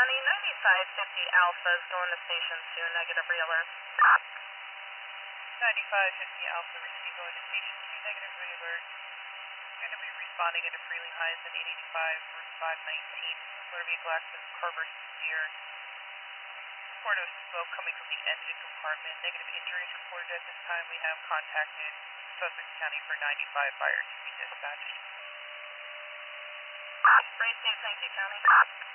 County, 9550 Alpha is going to Station 2, negative realer. 9550 Alpha, receive going to Station 2, negative realer. Going to be responding into Freely Highs at 885, Route 519. Motor vehicle accident, car versus deer. Report of smoke coming from the engine compartment. Negative injuries reported at this time. We have contacted Sussex County for 95 fire to be dispatched. Race 2, thank you, County.